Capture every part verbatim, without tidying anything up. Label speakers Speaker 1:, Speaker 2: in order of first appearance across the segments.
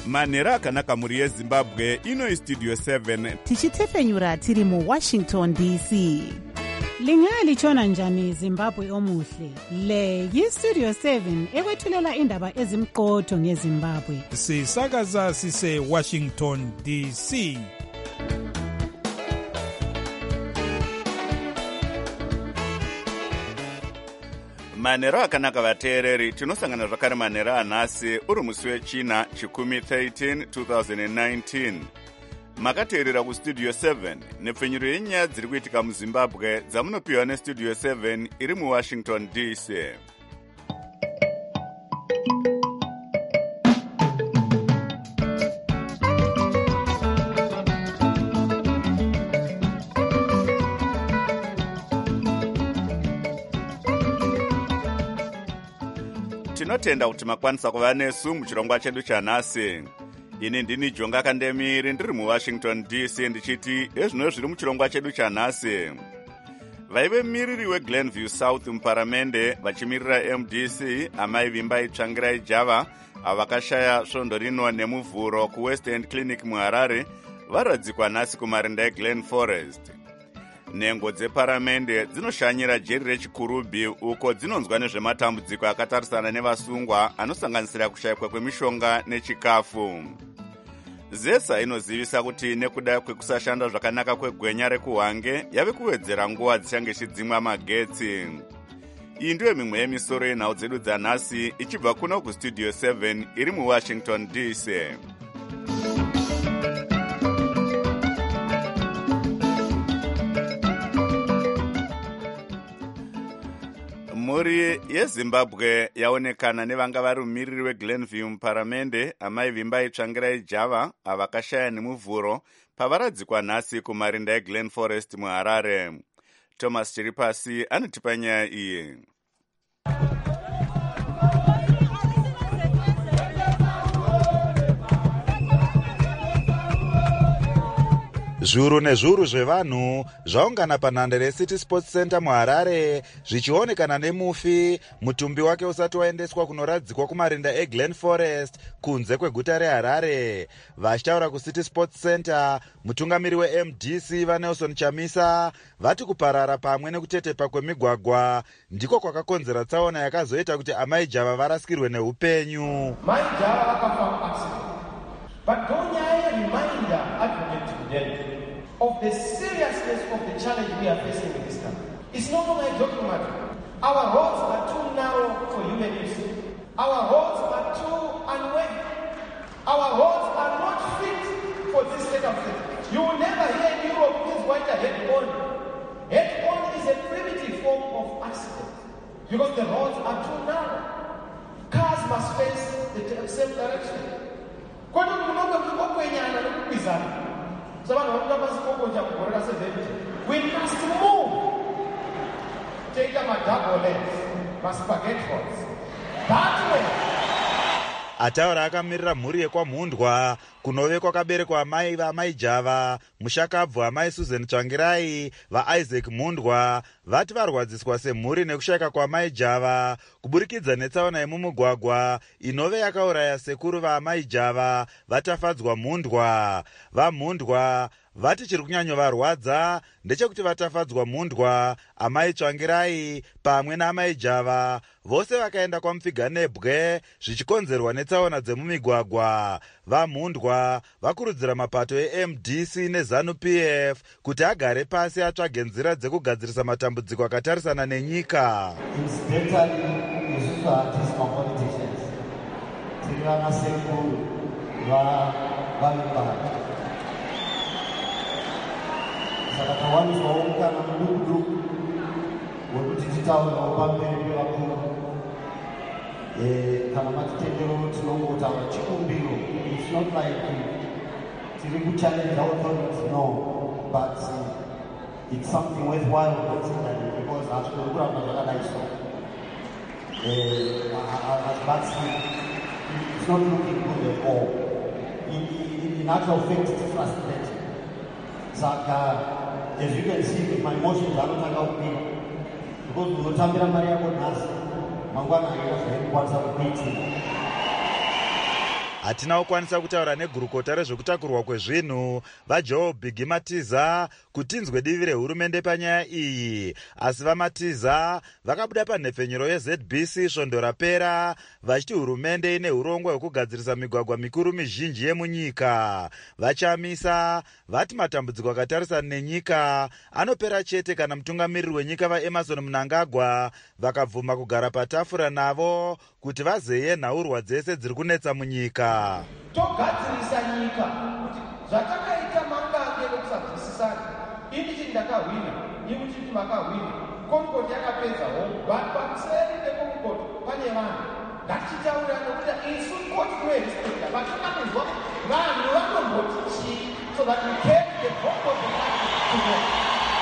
Speaker 1: manhero akanaka mhuri yezimbabwe. Ino istudio seven
Speaker 2: tichitefenyura tiri muwashington D C. Lingalichona njani Zimbabwe omuhle? Le yistudio seven ekwethulela indaba ezimqotho ngeZimbabwe.
Speaker 3: Sisakaza sise Washington D C.
Speaker 1: manhero akanaka vateereri, tinosangana zvakare manhero anhasi uri musi wechina chikumi thirteen twenty nineteen. Makateerera kustudio seven nepfenyuro yenyaya dziri kuitika muzimbabwe dzamunopiwa nestudio seven iri muwashington D C. Tinotenda kuti makwanisa kuva nesu muchirongwa chedu chanhasi. Ini ndini Jonga Kandemiri ndiri muWashington D C ndichiti ezvino zviri muchirongwa chedu chanhasi. Vaive miriri weGlenview South muparamende vachimirira M D C amai Vimbai Tsvangirai Java avakashaya svondo rino nemuvhuro kuWest End Clinic muHarare varadzikwa nhasi kumarinda eGlen Forest. Nhengo dzeparamende dzinoshanyira jeri rechikurubi uko dzinonzwa nezvematambudziko akatarisana nevasungwa anosanganisira kushayikwa kwemishonga nechikafu. Zesa inozivisa kuti nekuda kwekusashanda zvakanaka kwegwenya rekuhwange yave kuwedzera nguva dzichange chidzimwa magetsi. Iyi ndiyo mimwe yemisoro yenhau dzedu dzanhasi ichibva kuno kustudio seven iri muWashington D C. Mhuri yeZimbabwe yaonekana nevanga vari mumiriri weGlenview muparamende amai Vimbai Tsvangirai Java avakashaya nemuvhuro pavaradzikwa nhasi kumarinda eGlen Forest muHarare. Thomas Chiripasi anotipa nyaya iyi.
Speaker 4: Zviuru nezviuru zvevanhu zvaungana panhandare reCity Sports Center muHarare zvichionekana nemufi mutumbi wake usati waendeswa kunoradzikwa kumarinda eGlen Forest kunze kweguta reHarare. Vachitaura kuCity Sports Center, mutungamiri weM D C vaNelson Chamisa vati kuparara pamwe nekutetepa kwemigwagwa ndiko kwakakonzera tsaona yakazoita kuti amai Java varasikirwe neupenyu.
Speaker 5: Mai Java akafa accident. But don't I remind advocate today of the seriousness of the challenge we are facing in this country. It's not only a joking matter. Our roads are too narrow for human use. Our roads are too unwell. Our roads are not fit for this circumstance. You will never hear in Europe this white head-on. Head-on is a primitive form of accident because the roads are too narrow. Cars must face the same direction. We must move. Take them a double length. Must forget roads. That way.
Speaker 4: Ataura akamirira mhuri yekwamhundwa kunove kwakaberekwa amai vaamai Java, mushakabvu amai Susan Tsvangirai, vaIsaac Mhundwa vati varwadziswa semhuri nekushayika kwamai Java kuburikidza netsaona yemumugwagwa inove yakauraya sekuru vaamai Java vatafadzwa Mhundwa. VaMhundwa vati chiri kunyanyovarwadza ndechekuti vatafadzwa Mhundwa, amai Tsvangirai pamwe naamai Java vose vakaenda kwaMupfiganebwe zvichikonzerwa netsaona dzemumigwagwa. VaMhundwa vakurudzira mapato eM D C neZANU-P F kuti agare pasi atsvage nzira dzekugadzirisa matambudziko akatarisana nenyika.
Speaker 6: Saka tawaniswa umukana mudukuduku wekuti titaurawo pamberi pevakuru kana matitendero tinongotaura chikumbiro. It's not like tiri kuchallenge authorities, no, but uh, it's something worthwhile considering because hatiri kuramba zvakadai so. As Batsy, it's not looking good at all. In, in, in actual fact, it's frustrating. Saka as you can see with my emotions, I don't know because we don't have money about us. Mangwana, I was very
Speaker 4: hatina kukwanisa kutaura negurukota rezvekutakurwa kwezvinhu vajoe bhigi matiza kuti inzwe divi rehurumende panyaya iyi, asi vamatiza vakabuda panhepfenyuro yeZ B C svondo rapera vachiti hurumende ine urongwa hwekugadzirisa migwagwa mikuru mizhinji yemunyika. Vachamisa vati matambudziko akatarisana nenyika anopera chete kana mutungamiriri wenyika vaEmerson Mnangagwa vakabvuma kugara patafura navo kuti vazeye nhaurwa dzese dziri kunetsa munyika.
Speaker 5: Togadzirisa nyika kuti zvatakaita mangange nokusabvisisana, ini chiti ndakahwina, ini chiti makahwina, Concord yakapedza hongu, pamuseri peConcord pane vanhu. Ngatichitaurana kuti isu koti kurespekta, vatokamizwa vanhu vanomboti chii, so that we carry the hope of the country to them.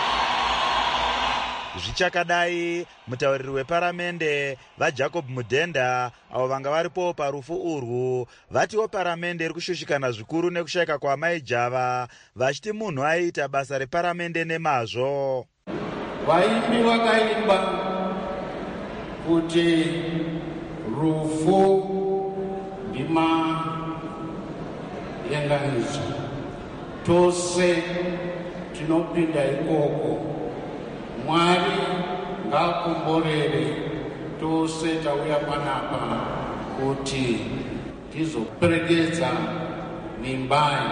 Speaker 4: Zvichakadai, mutauriri weparamende vaJacob Mudhenda avo vanga varipo parufu urwu vatiwo paramende iri kushushikana zvikuru nekushayika kwaamai Java, vachiti munhu aiita basa reparamende nemazvo.
Speaker 7: Vaimbi vakaimba kuti rufu ndima yenganiso, tose tinopinda ikoko. Mwari ngakumborere tose tauya panapa kuti tizoperekedza mimbai.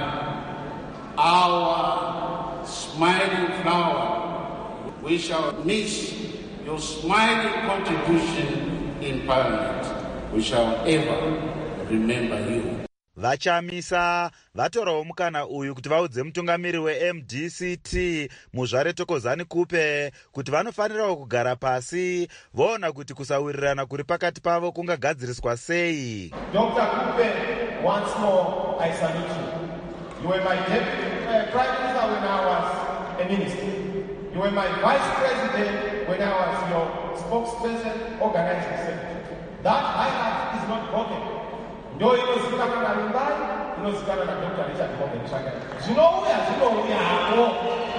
Speaker 7: Our smiling flower, we shall miss your smiling contribution in Parliament. We shall ever remember you.
Speaker 4: Vachamisa vatorawo mukana uyu kuti vaudze mutungamiriri weM D C T Muzvare Tokozani Kupe kuti vanofanirawo kugara pasi voona kuti kusawirirana kuri pakati pavo kungagadziriswa sei.
Speaker 5: Doctor Kupe, once more I salute you. You were my deputy uh, prime minister when I was a minister. You were my vice president when I was your spokesperson, organizing secretary. That highlight is not broken. Ndo inozikana na Rimbai, inozikana na Doctor Richard Kombe Mshangani. Zinouya, zinouya hapo.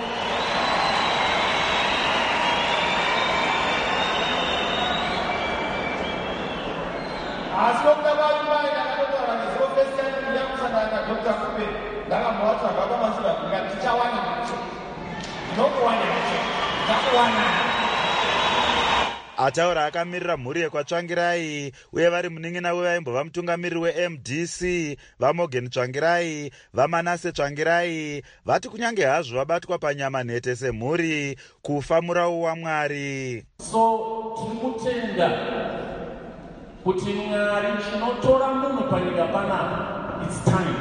Speaker 5: Asokta ba Rimbai na Doctor Rani, so pesa ni yangu sana na Doctor Kombe. Ndaka mwatu akaba masula kungaticha wana mcho. Inoku wana mcho. Ndaku wana.
Speaker 4: Ataura akamirira mhuri yekwaTsvangirai uye vari munin'ina wevaimbova mutungamiriri weM D C vaMorgan Tsvangirai vaManase Tsvangirai vati kunyange hazvo vabatwa panyama nhete semhuri kufa murau waMwari.
Speaker 8: So tinotenda kuti Mwari chinotora munhu panyika panapa, it's time.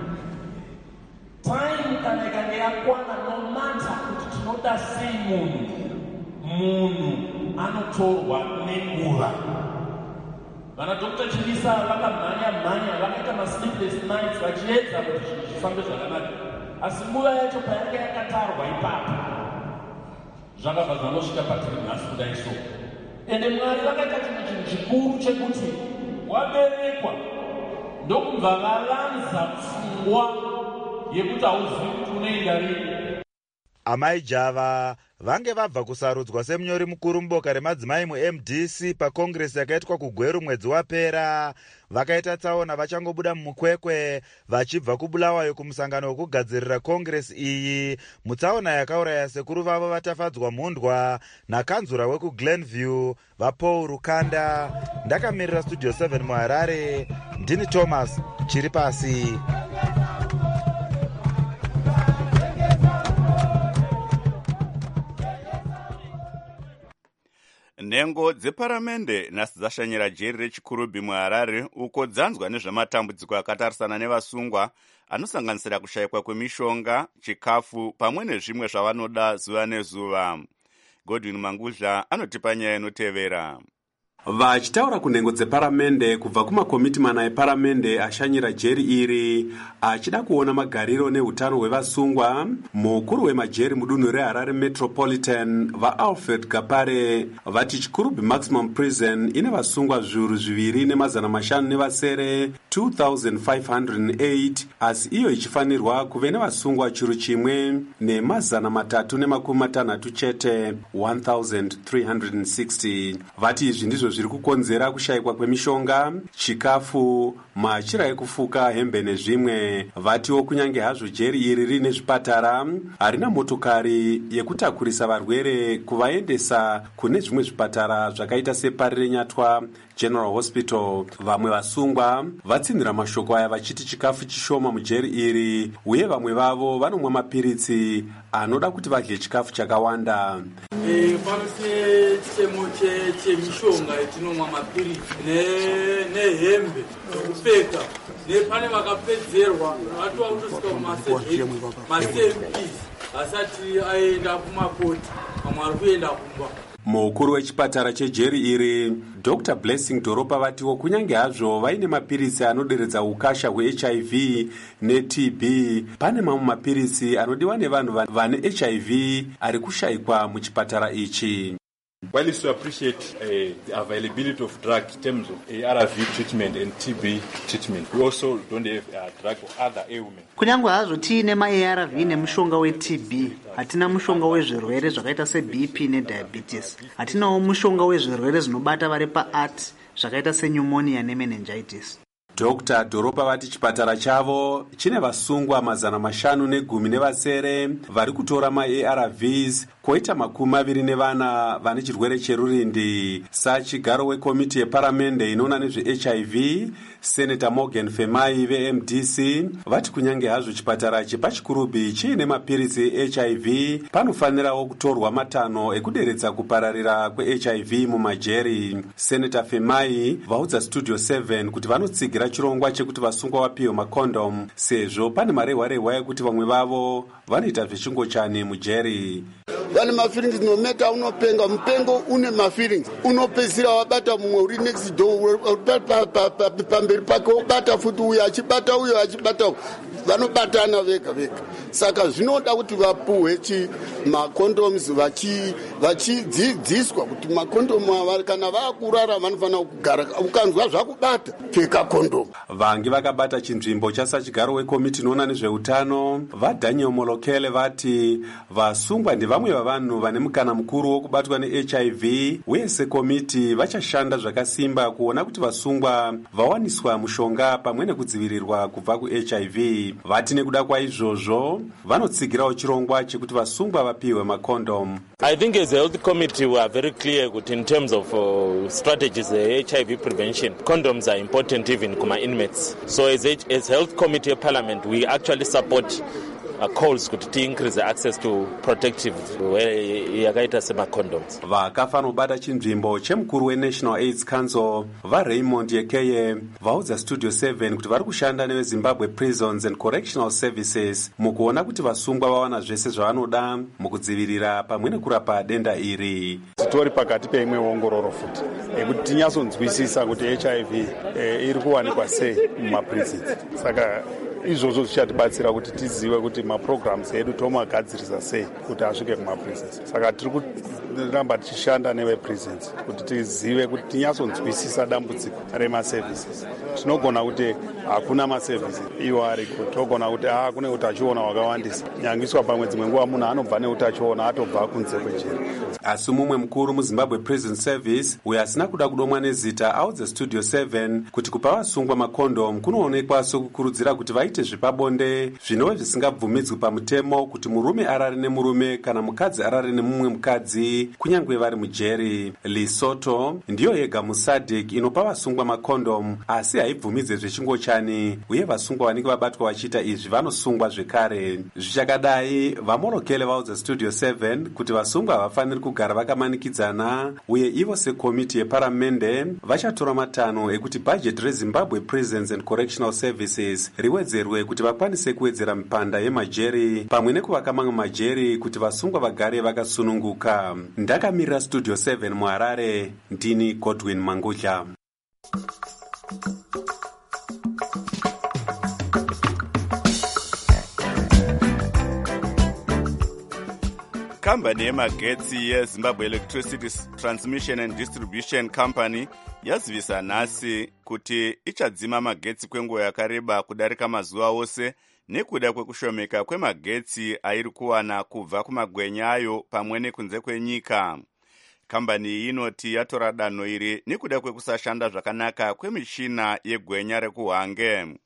Speaker 8: Time kana ikange yakwana, no matter kuti tinoda sei munhu, munhu anotorwa nenguva. Vana Doctor Chilisa vakamhanya mhanya, vakaita ma-sleepless nights vachiedza kuti zvinhu zvifambe zvakanaka. Asi nguva yacho payanga yakatarwa ipapo, zvakabva zvanosvika patiri nhasi kudai so. Ende Mwari vakaita chinhu chikuru chekuti waberekwa ndokubva valanza pfungwa yekuti hauzivi kuti unoenda rini.
Speaker 4: Amai Java vange vabva kusarudzwa semunyori mukuru muboka remadzimai muM D C pakongresi yakaitwa kuGweru mwedzi wapera. Vakaita tsaona vachangobuda mumukwekwe vachibva kubulawayo kumusangano wekugadzirira kongresi iyi, mutsaona yakauraya sekuru vavo vatafadzwa mhundwa nakanzura wekuGlenview vaPaul Rukanda. Ndakamirira Studio seven muHarare, ndini Thomas Chiripasi.
Speaker 1: Nhengo dzeparamende nhasi dzashanyira jeri reChikurubi muHarare uko dzanzwa nezvematambudziko akatarisana nevasungwa anosanganisira kushayikwa kwemishonga, chikafu pamwe nezvimwe zvavanoda zuva nezuva. Godwin Mangudla anotipa nyaya inotevera.
Speaker 9: Vachitaura kunhengo dzeparamende kubva kumakomiti mana eparamende ashanyira jeri iri achida kuona magariro neutano hwevasungwa, mukuru wemajeri mudunhu reHarare Metropolitan vaAlfred Gapare vati Chikurubi Maximum Prison ine vasungwa zviuru zviviri nemazana mashanu nevasere two thousand five hundred eight, asi iyo ichifanirwa kuve nevasungwa chiuru chimwe nemazana matatu nemakumi matanhatu chete one thousand three hundred sixty. Vati izvi ndizvo zviri kukonzera kushayikwa kwemishonga, chikafu, machira ekufuka, hembe nezvimwe. Vatiwo kunyange hazvo jeri iri rine zvipatara, harina motokari yekutakurisa varwere kuvaendesa kune zvimwe zvipatara zvakaita separi renyatwa General Hospital. Vamwe vasungwa vatsinzira mashoko aya vachiti chikafu chishoma mujeri iri, uye vamwe vavo vanomwa mapiritsi anoda kuti vadye chikafu chakawanda.
Speaker 10: Eh, panose chemo chemishonga etinomwa mapiritsi nehembe nekupfeka, nepane vakapedzerwa vatova kutosvika kumasevhisi asati aenda kumakoti, vamwe ari kuenda kumba.
Speaker 9: Mukuru wechipatara chejeri iri Doctor Blessing Doropa vatiwo kunyange hazvo vaine mapiritsi anoderedza ukasha hwe-H I V ne-T B, pane mamwe mapiritsi anodiwa nevanhu vane H I V ari kushayikwa muchipatara ichi.
Speaker 11: While we appreciate uh, the availability of drug in terms of A R V treatment and T B treatment, we also don't have a drug for other ailments.
Speaker 12: Kunyange hazvo tiine ma-A R V nemushonga we-T B, hatina mushonga wezvirwere zvakaita se-B P ne-diabetes. Hatinawo mushonga wezvirwere zvinobata vari pa-art zvakaita se-pneumonia ne-meningitis.
Speaker 9: Doctor Doropa vati chipatara chavo chine vasungwa mazana mashanu negumi nevasere vari kutora ma-A R Vs, koita makumi maviri nevana vane chirwere cherurindi. Sachigaro wekomiti yeparamende inoona nezve-H I V, Senator Morgan Femai ve-M D C vati kunyange hazvo chipatara chepachikurubi chiine mapiritsi e-H I V, panofanirawo kutorwa matanho ekuderedza kupararira kwe-H I V mumajeri. Senator Femai vaudza Studio seven kuti vanotsigira chirongwa chekuti vasungwa vapiwe makondom sezvo pane marehwa-rehwa ekuti vamwe vavo vanoita zvechingochani mujeri.
Speaker 13: Vane mafeelings nometa unopenga mupengo une mafeelings unopedzira wabata mumwe uri next door pamberi pake wobata futi uyo achibata uyo achibata vanobatana vega vega. Saka zvinoda kuti vapuhwe chi macondoms vachidzidziswa kuti makondomu ava kana vakurara vanofanira kugara ukanzwa zvakubata pfeka kondomu.
Speaker 9: Vangi vakabata chinzvimbo chasachigaro wekomiti inoona nezveutano vaDaniel Molokele vati vasungwa ndevamwe vavanhu vane mukana mukuru wokubatwa ne-H I V, uye sekomiti vachashanda zvakasimba kuona kuti vasungwa vawaniswa mushonga pamwe nekudzivirirwa kubva ku-H I V. Vati nekuda kwaizvozvo vanotsigirawo chirongwa chekuti vasungwa vapiwe makondom.
Speaker 14: I think as a health committee we are very clear that in terms of uh, strategies uh, H I V prevention, condoms are important even kuma inmates. So as a as health committee of parliament we actually support Uh, calls to increase the access to protective yakaita sema condoms.
Speaker 9: Vakafa nobata chinzvimbo chemukuru we-National AIDS Council vaRaymond Yekeye vaudza Studio seven kuti vari kushanda neveZimbabwe Prisons and Correctional Services mukuona kuti vasungwa vawana zvese zvavanoda mukudzivirira pamwe nekurapa denda iri.
Speaker 15: Titori pakati peimwe ongororo futi ekuti tinyatsonzwisisa kuti H I V eh, iri kuwanikwa sei mumaprisons. Saka izvozvo zvichatibatsira kuti tizive kuti maprograms edu tomagadzirisa sei kuti asvike kumaprisons. Saka tiri kuramba tichishanda neveprisons kuti tizive kuti tinyatsonzwisisa dambudziko remaservices. Tinogona kuti hakuna maservices iwo ariko, togona kuti ah kune utachiona hwakawandisa nyangiswa pamwe dzimwe nguva munhu anobva neutachiona atobva kunze kwejeri.
Speaker 9: Asi mumwe mukuru muZimbabwe Prison Service uyo asina kuda kudomwa nezita audza Studio seven kuti kupa vasungwa makondom kunoonekwa sokukurudzira kuti vaite zvepabonde zvinove zvisingabvumidzwi pamutemo kuti murume arare nemurume kana mukadzi arare nemumwe mukadzi kunyange vari mujeri. Lesotho ndiyo yega muSADC inopa vasungwa makondom asi haibvumidze zvechingochani, uye vasungwa vanenge vabatwa vachiita izvi vanosungwa zvekare. Zvichakadai vaMolokele vaudza Studio seven kuti vasungwa havafaniri kugara vakamanikidzana, uye ivo sekomiti yeparamende vachatora matanho ekuti bhajetu reZimbabwe Prisons and Correctional Services riwedzerwe kuti vakwanise kuwedzera mipanda yemajeri pamwe nekuvaka mamwe majeri kuti vasungwa vagare vakasununguka. Ndakamirira Studio seven muHarare, ndini Godwin Mangudla.
Speaker 1: Kambani yemagetsi yeZimbabwe Electricity Transmission and Distribution Company yazivisa nhasi kuti ichadzima magetsi kwenguva yakareba kudarika mazuva ose nekuda kwekushomeka kwemagetsi airi kuwana kubva kumagwenya ayo pamwe nekunze kwenyika. Kambani iyi inoti yatora danho iri nekuda kwekusashanda zvakanaka kwemishina yegwenya rekuhwange.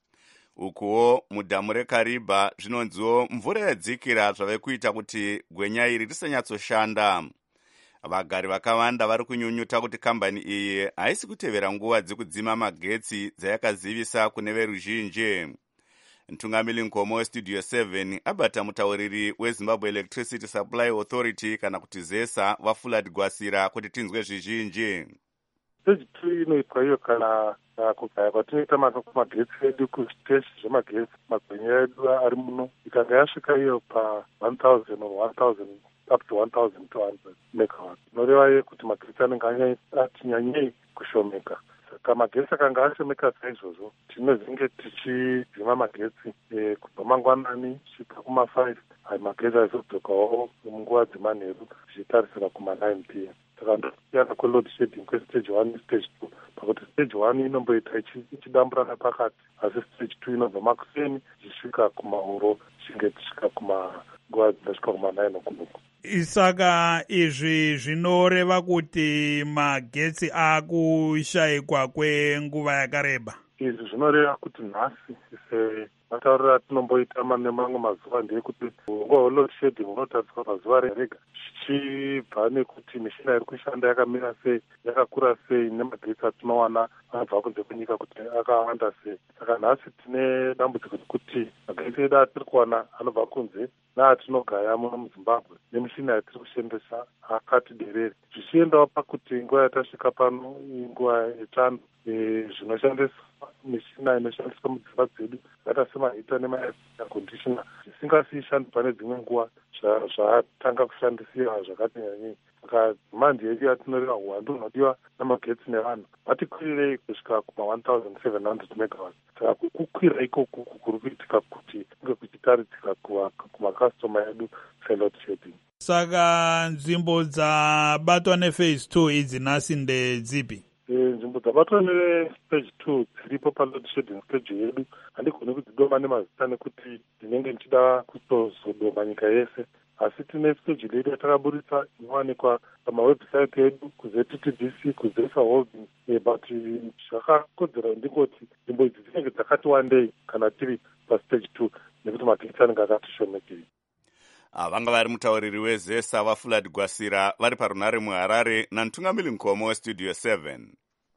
Speaker 1: Ukuwo mudhamu reKariba zvinonziwo mvura yadzikira zvave kuita kuti gwenya iri risanyatsoshanda. Vagari vakawanda vari kunyunyuta kuti kambani iyi haisi kutevera nguva dzekudzima magetsi dzayakazivisa kune veruzhinji. Mtungamiri Nkomo westudio seven abata mutauriri weZimbabwe Electricity Supply Authority kana kuti ZESA vaFulad Gwasira kuti tinzwe zvizhinji.
Speaker 16: Stage two inoitwa iyo kana kugaya kwatinoita magetsi edu kuzviteshi zvemagetsi magwenya edu ari muno ikanga yasvika iyo pa one thousand or one thousand up to one thousand two hundred megawatts. Noreva ye kuti magetsi anenge ati nyanyei kushomeka. Saka magetsi akanga ashomeka saizvozvo tinozenge tichidzima magetsi e, kubva mangwanani kusvika kuma five ayi magetsi aizodzokawo munguva dzemanheru zvichitarisira kuma nine p m. Saka ndosiyana kweload shedding kwestage one nestage two pakuti stage one inomboita ichidamburana pakati asi stage two inobva makuseni zvisvika kumauro zvinge tisvika kuma nguva dzinosvika kuma nine okunuku.
Speaker 3: Saka izvi zvinoreva kuti magetsi akushayikwa kwenguva yakareba.
Speaker 16: Izvi zvinoreva kuti nhasi matauriro atinomboita nemamwe mazuva ndeyekuti nguva load shedding unotariswa pazuva rega zvichibva nekuti mishina iri kushanda yakamira sei, yakakura sei, nemagetsi atinowana anobva kunze kwenyika kuti akawanda sei. Saka nhasi tine dambudziko rekuti magetsi edu atiri kuwana anobva kunze naatinogaya muno muZimbabwe nemishina yatiri kushandisa akati derere. Zvichiendawo pakuti nguva yatasvika pano inguva yechando zvinoshandiswa mishina inoshandiswa mudzimba dzedu zvakaita semahita nemair conditioner zvisingasiishandi pane dzimwe nguva zvatanga kushandisiwa zvakati nyanyei. Saka mandi yedu yatinoreva uwandu hunodiwa namagetsi nevanhu vatikwirirei kusvika kuma one thousand seven hundred megawatts. Saka kukwira ikoko kuri kuitika kuti kunge kuchitaridzika kumakastoma edu seload shedding.
Speaker 3: Saka nzvimbo dzabatwa nephase two idzi nhasi ndedzipi?
Speaker 16: Nzvimbo dzabatwa nestage two dziripo paload shedding stage yedu handigoni kudzidoma nemazita nekuti ndinenge ndichida kutozodoma nyika yese, asi tine stage ledu yatakaburitsa inowanikwa pamawebsite edu kuZ T D C kuZESA Holding, but zvakakodzera ndingoti nzvimbo idzi dzinenge dzakati wandei kana tiri pastage two nekuti magetsi anenge akati shomekei.
Speaker 1: Vanga vari mutauriri weZESA vaFulad Gwasira vari parunare muHarare naMtungamiri Nkomo westudio seven.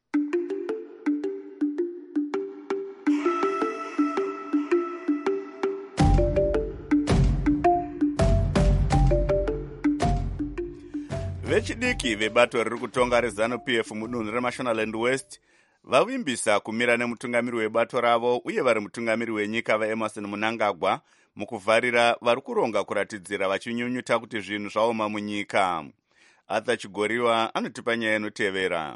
Speaker 1: Vechidiki vebato riri kutonga reZANU-P F mudunhu reMashonaland West vavimbisa kumira nemutungamiri webato ravo uye vari mutungamiri wenyika vaEmerson Mnangagwa mukuvharira vari kuronga kuratidzira vachinyunyuta kuti zvinhu zvaoma munyika. Arthur Chigoriwa anotipa nyaya inotevera.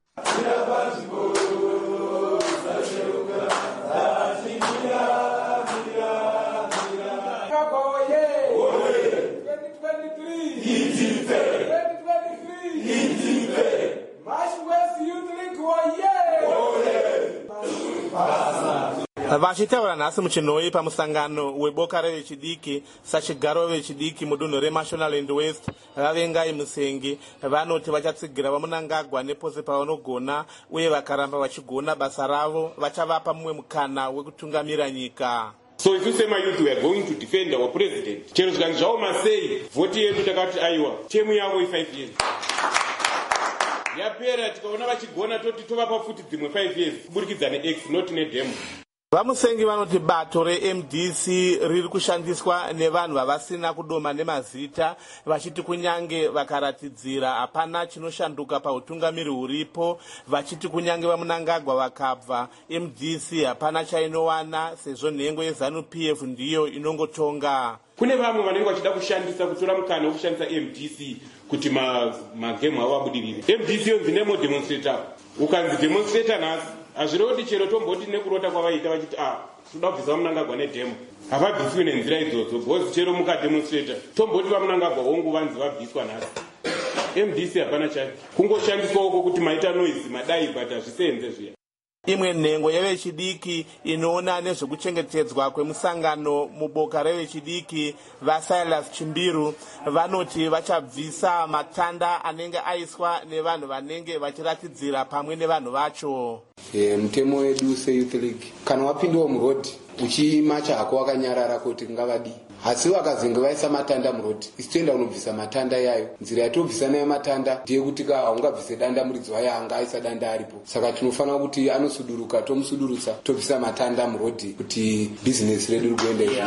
Speaker 14: Vachitaura nhasi muchinhoi pamusangano weboka revechidiki sachigaro vechidiki mudunhu reMashonaland West vavengai Musengi vanoti vachatsigira vaMnangagwa nepose pavanogona uye vakaramba vachigona basa ravo vachavapa mumwe mukana wekutungamira nyika.
Speaker 17: So if you say my youth we are going to defend our president, chero zvikanzi zvaoma sei vhoti yedu takati aiwa temu yavo i-five years yapera, tikaona vachigona toti tovapa futi dzimwe five years kuburikidza neX not nedemo.
Speaker 14: Vamusengi vanoti bato reM D C riri kushandiswa nevanhu vavasina kudoma nemazita vachiti kunyange vakaratidzira hapana chinoshanduka pautungamiri huripo, vachiti kunyange vaMnangagwa vakabva M D C hapana chainowana sezvo nhengo yeZANU-P F ndiyo inongotonga.
Speaker 17: Kune vamwe vanenge vachida kushandisa kutora mukana wokushandisa M D C kuti magemu avo abudirire. M D C yonzi nemo demonstrator, ukanzi demonstrator nhasi hazviroti chero tomboti nekurota kwavaita vachiti ah toda kubvisa vaMnangagwa nedhemo havabviswi nenzira idzodzo bhozi chero mukademonstrata tomboti vaMnangagwa hongu vanzi vabviswa nhasi. M D C hapana chake kungoshandiswawo kuti maita noise madai but hazvisenze zviya.
Speaker 18: Imwe nhengo yevechidiki inoona nezvekuchengetedzwa kwemusangano muboka revechidiki vaSilas Chimbiru vanoti vachabvisa matanda anenge aiswa nevanhu vanenge vachiratidzira pamwe nevanhu vacho.
Speaker 19: E, mutemo wedu seYouth League kana wapindiwa murodhi uchimacha hako wakanyarara kuti ngavadi asi vakazenge vaisa matanda murodhi isi toenda kunobvisa matanda yayo. Nzira yatobvisa nayo matanda ndeyekuti ka haungabvise danda muridzi wayo anga aisa danda aripo, saka tinofanira kuti anosuduruka tomusudurutsa tobvisa matanda murodhi kuti bhizinesi redu rikuenda izvi.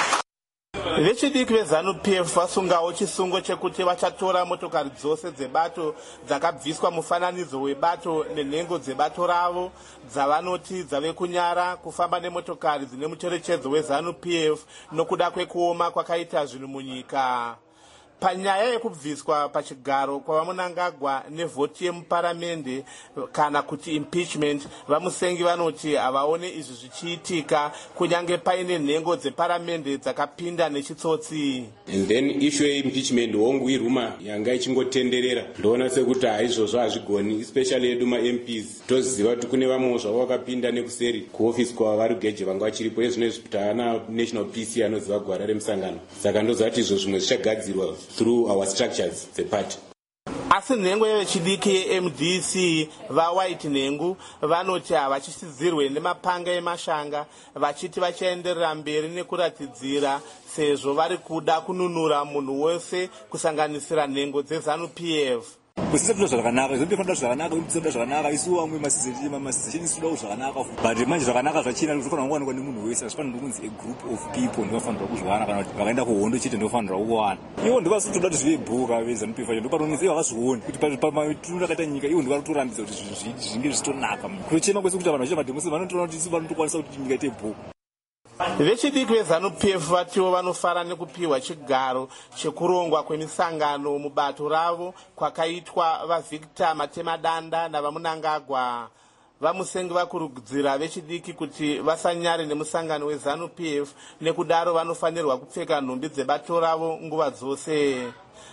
Speaker 18: Vechidiki veZanu-P F vasungawo chisungo chekuti vachatora motokari dzose dzebato dzakabviswa mufananidzo webato nenhengo dzebato ravo dzavanoti dzave kunyara kufamba nemotokari dzine mucherechedzo weZanu-P F nokuda kwekuoma kwakaita zvinhu munyika. Panyaya yekubviswa pachigaro kwavaMunangagwa nevhoti yemuparamende kana kuti impeachment, vamusengi vanoti havaone izvi zvichiitika kunyange paine nhengo dzeparamende dzakapinda nechitsotsi.
Speaker 17: And then issue yeimpeachment hongu iruma yanga ichingotenderera ndoona sekuti haizvozvo hazvigoni, especially edu ma-M Ps toziva kuti kune vamwewo zvavo vakapinda nekuseri kuofisi kwavari geje vanga vachiripo ezvinezvi kuti haana national P C anoziva gwara remusangano, saka ndozati izvo zvimwe zvichagadzirwa through our structures the party.
Speaker 18: Asi nhengo yevechidiki ye-M D C vaWhite Nhengu vanoti havachisidzirwe nemapanga emashanga vachiti vachaenderera mberi nekuratidzira sezvo vari kuda kununura munhu wese kusanganisira nhengo dzeZanu-P F.
Speaker 20: kusisa zviro zvakanaka izvo ndinofanira zvakanaka unotsenda zvakanaka isu vamwe masizeni masizeni isudawo zvakanaka but manje zvakanaka zvachina zvofanira kuwanikwa nemunhu wese zvifanira kunzi a group of people ndinofanira kuzviwana kana kuti vakaenda kuhondo chete ndinofanira kuwana ivo ndivasitoda kuti zvive bhuka veZanu-P F vacho ndopatonisi vakazvioni kuti pamatundu akaita nyika ivo ndivarikutorambidza kuti zvinge zvichitonaka kuchema kwese kuti vanhu vachiita madhemosi vanotoona kuti isu vanotokwanisa kuti nyika ite bhuka.
Speaker 18: Vechidiki veZanu-P F vatiwo vanofara nekupiwa chigaro chekurongwa kwemisangano mubato ravo kwakaitwa vaVictor Matemadanda navaMunangagwa. Vamusengi vakurudzira vechidiki kuti vasanyare nemusangano weZanu-P F nekudaro vanofanirwa kupfeka nhumbi dzebato ravo nguva dzose.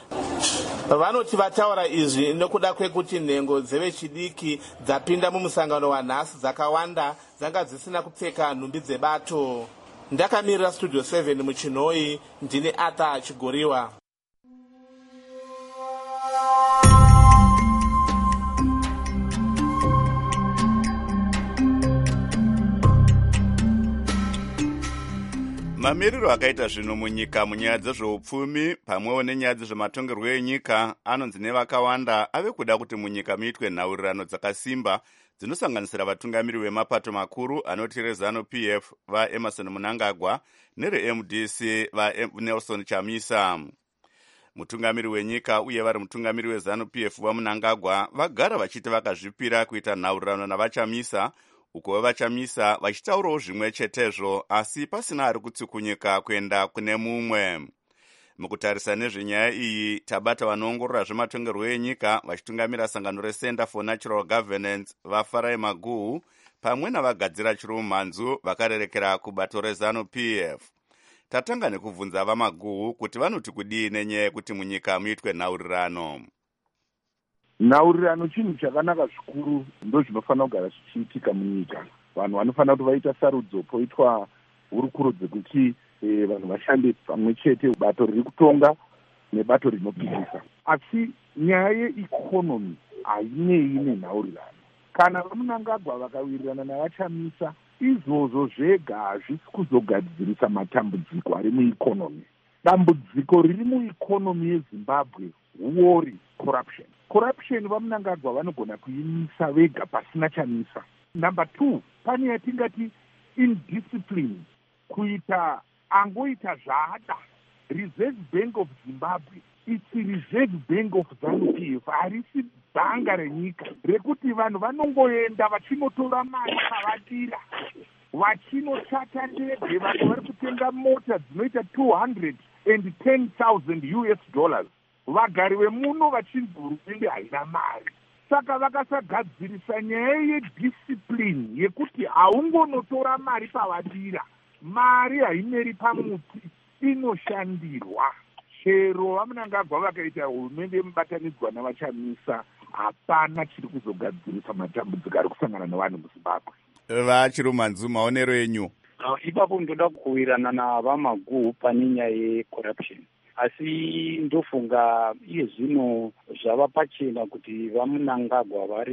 Speaker 18: Vanoti vataura izvi nokuda kwekuti nhengo dzevechidiki dzapinda mumusangano wanhasi dzakawanda dzanga dzisina kupfeka nhumbi dzebato. Ndakamirira Studio seven muChinoi, ndine Ata Chigoriwa.
Speaker 1: Mamiriro akaita zvino munyika munyaya dzezveupfumi pamwewo nenyaya dzezvematongerwo enyika anonzi nevakawanda ave kuda kuti munyika muitwe nhaurirano dzakasimba dzinosanganisira vatungamiri vemapato makuru anoti reZanu-P F vaEmerson Mnangagwa nereM D C vaNelson Chamisa. Mutungamiri wenyika uye vari mutungamiri weZanu-P F vaMnangagwa vagara vachiti vakazvipira kuita nhaurirano navaChamisa, uko vaChamisa vachitaurawo zvimwe chetezvo asi pasina ari kutsikunyika kuenda kune mumwe. Mukutarisa nezvenyaya iyi tabata vanoongorora zvematongerwo enyika vachitungamira sangano reCenter for Natural Governance vaFarai Maguhu pamwe navagadzira chirumhanzu vakarerekera kubato reZanu-P F. Tatanga nekubvunza vaMaguhu kuti vanoti kudii nenyaya yekuti munyika muitwe nhaurirano.
Speaker 21: Nhaurirano chinhu chakanaka zvikuru, ndo zvinofanira kugara zvichiitika munyika. Vanhu vanofanira kuti vaita sarudzo poitwa hurukuro dzekuti e, vanhu vashande pamwe chete bato riri kutonga nebato rinopikisa. Asi nyaya yeikonomi hainei nenhaurirano. Kana vaMunangagwa vakawirirana navaChamisa, izvozvo zvega hazvisi kuzogadzirisa matambudziko ari muikonomi. Dambudziko riri muikonomi yeZimbabwe huori corruption. Corruption vaMunangagwa vanogona kuimisa vega pasina Chamisa. Number two, pane yatingati indiscipline, kuita angoita zvada. Reserve Bank of Zimbabwe, it's Reserve Bank of ZANU-P F, harisi bhanga renyika rekuti vanhu vanongoenda vachinotora mari pavadira, vachinotsvaka ndege, vanhu vari kutenga mota dzinoita two hundred ten thousand U S dollars. Vagari vemuno vachinzi hurumende haina mari. Saka vakasagadzirisa nyaya yediscipline yekuti haungonotora mari pavadira. Mari haimeri pamuti, inoshandirwa. Chero vaMunangagwa vakaita hurumende mubatanidzwa navaChamisa, hapana chiri kuzogadzirisa matambudziko ari kusangana nevanhu muzimbabwe.
Speaker 1: vachirumanzu maonero enyu?
Speaker 2: Uh, ipapo ndoda kuwirirana navamaguhu pane nyaya yecorruption, asi ndofunga iye zvino zvava pachena kuti vamunangagwa vari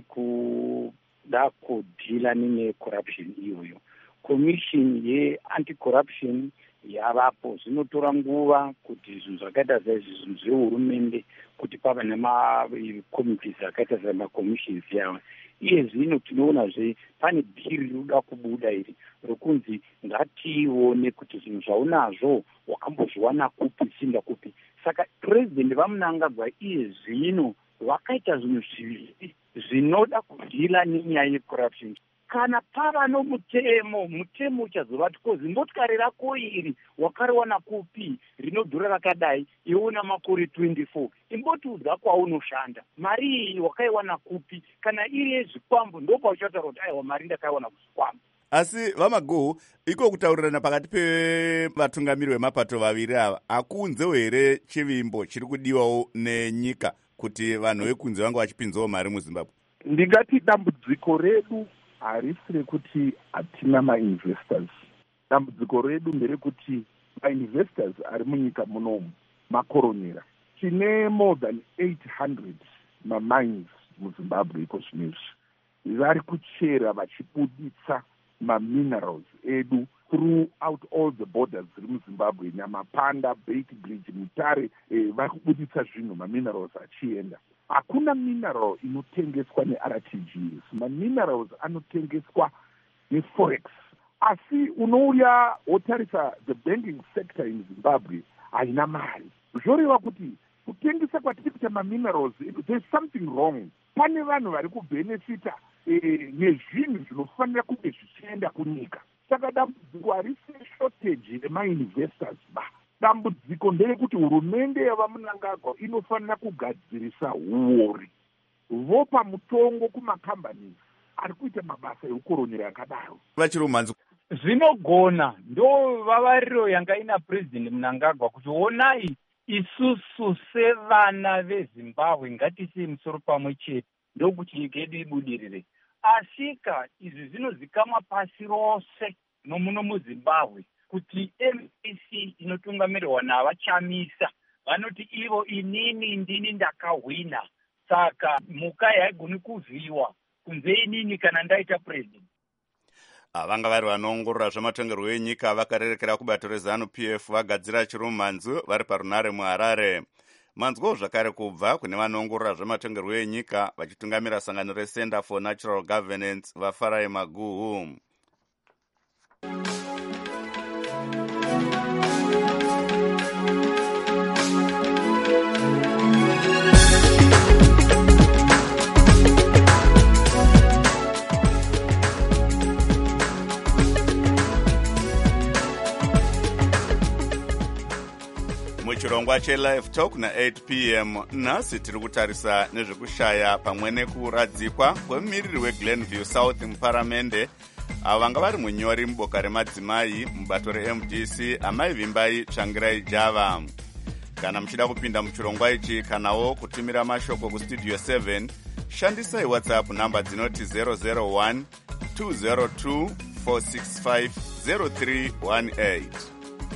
Speaker 2: kuda kudhila nenyaya yecorruption iyoyo. Commission ye-anti-corruption yavapo, zvinotora nguva kuti zvinhu zvakaita saizvi zvinhu zvehurumende kuti pava nemakomitees akaita semakommissions yavo. Iye zvino tinoonazve pane bhiri rinoda kubuda iri rokunzi ngatione kuti zvinhu zvaunazvo wakambozviwana kupi zvichienda kupi. Saka purezidendi vamunangagwa iye zvino vakaita zvinhu zviviri zvinoda kudhila nenyaya yecorruption. Kana pava nomutemo, mutemo uchazova tikozi motikari rako iri wakariwana kupi rinodhura rakadai iona makore twenty-four, imbotiudza kwaunoshanda mari iyi wakaiwana kupi. Kana iri yezvikwambo ndopauchataura kuti aiwa mari ndakaiwana kuzvikwambo.
Speaker 1: Asi vamaguhu, iko kutaurirana pakati pevatungamiri vemapato vaviri ava hakunzewo here chivimbo chiri kudiwawo nenyika kuti vanhu vekunze vange vachipinzawo mari muZimbabwe?
Speaker 21: Ndingati dambudziko redu harisi rekuti hatina mainvestors. Dambudziko redu nderekuti mainvestors ari munyika munomu makoronera. Tine more than eight hundred mamines muZimbabwe iko zvinezvi. Vari kuchera vachibuditsa maminerals edu throughout all the borders ziri muZimbabwe, Nyamapanda, Beit Bridge, Mutare, eh, vari kubuditsa zvinhu maminerals achienda. Hakuna mineral inotengeswa ne-R T Gs. Ma-minerals anotengeswa ne-forex. Asi unouya wotarisa the banking sector in Zimbabwe haina mari. Zvoreva kuti kutengesa kwatiri kuita ma-minerals, there's something wrong. Pane vanhu vari kubenefita eh, nezvinhu zvinofanira kunge zvichienda kunyika. Saka dambudziko harisi shortage yema-investors ba. Dambudziko nderekuti hurumende yavamunangagwa inofanira kugadzirisa huori, vopa mutongo kumacompanies ari kuita mabasa eukoronera akadaro.
Speaker 1: Vachirumanzu,
Speaker 22: zvinogona ndo vavariro yanga ina president Mnangagwa kuti onai isusu sevana veZimbabwe ngatiise musoro pamwe chete ndokuti nyika yedu ibudirire. Asika izvi zvinozikamwa pasi rose nomuno muZimbabwe kuti M P C inotungamirwa navachamisa vanoti ivo inini ndini ndakahwina, saka muka yaigoni kuvhiwa kunze inini kana ndaita president.
Speaker 1: vanga vari vanoongorora zvematongerwo enyika vakarerekera kubato reZanu P F vagadzira chirumanzu vari parunare muHarare. Manzwawo zvakare kubva kune vanoongorora zvematongerwo enyika vachitungamira sangano reCenter for Natural Governance vaFarai Maguhu. Muchirongwa cheLive Talk na eight p m nhasi tiri kutarisa nezvekushaya pamwe nekuradzikwa kwemumiriri weGlenview South muparamende avo vanga vari munyori muboka remadzimai mubato reM D C Amai Vimbai Tsvangirai Java. Kana muchida kupinda muchirongwa ichi kanawo kutumira mashoko kustudio seven, shandisai WhatsApp namba dzinoti zero zero one two zero two four six five zero three one eight.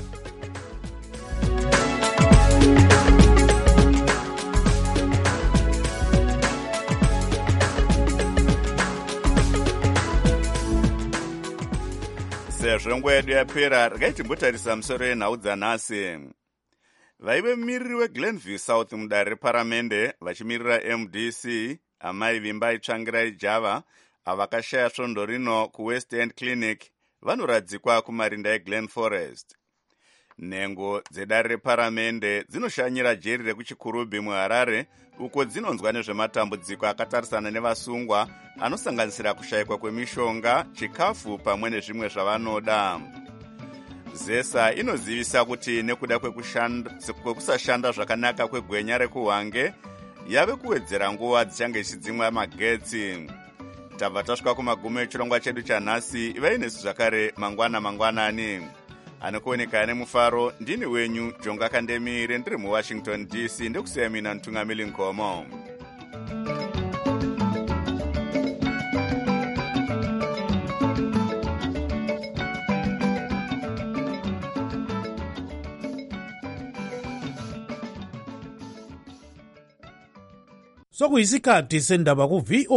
Speaker 1: Sezvo nguva yedu yapera, regai timbotarisa musoro yenhau dzanhasi. Vaive mumiriri weGlenview South mudare reparamende vachimirira M D C Amai Vimbai Tsvangirai Java avakashaya svondo rino kuWest End Clinic vanoradzikwa kumarinda eGlen Forest. Nhengo dzedare reparamende dzinoshanyira jeri rekuchikurubhi muHarare uko dzinonzwa nezvematambudziko akatarisana nevasungwa anosanganisira kushayikwa kwemishonga, chikafu pamwe nezvimwe zvavanoda. Zesa inozivisa kuti nekuda kwekusashanda zvakanaka kwegwenya rekuhwange yave kuwedzera nguva dzichange ichidzimwa magetsi. Tabva tasvika kumagumo echirongwa chedu chanhasi. Ivai nesu zvakare mangwana mangwanani. Anokuoneka nemufaro ndini wenyu Jonga Kandemire ndiri muWashington D C ndekusiyamina Ntungamili Nkomo.
Speaker 6: sokuyisikhathi sendaba ku-V O